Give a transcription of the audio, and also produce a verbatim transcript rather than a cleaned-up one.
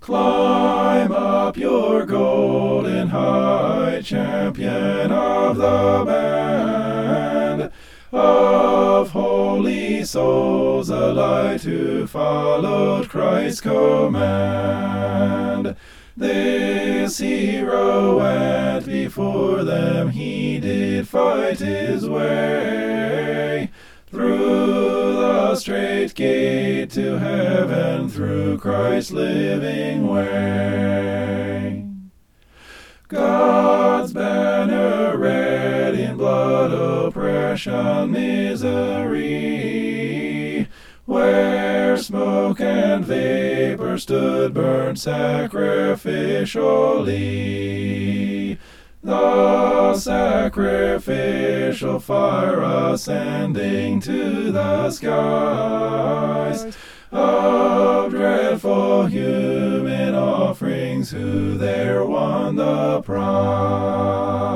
Climb up your golden height, champion of the band of holy souls, a light who followed Christ's command. This hero went before them, he did fight his way through the straight gate to heaven, through Christ's living way. God's banner red in blood, oppression, misery, where smoke and vapor stood burned sacrificially. The sacrificial fire ascending to the skies of dreadful human offerings, who there won the prize.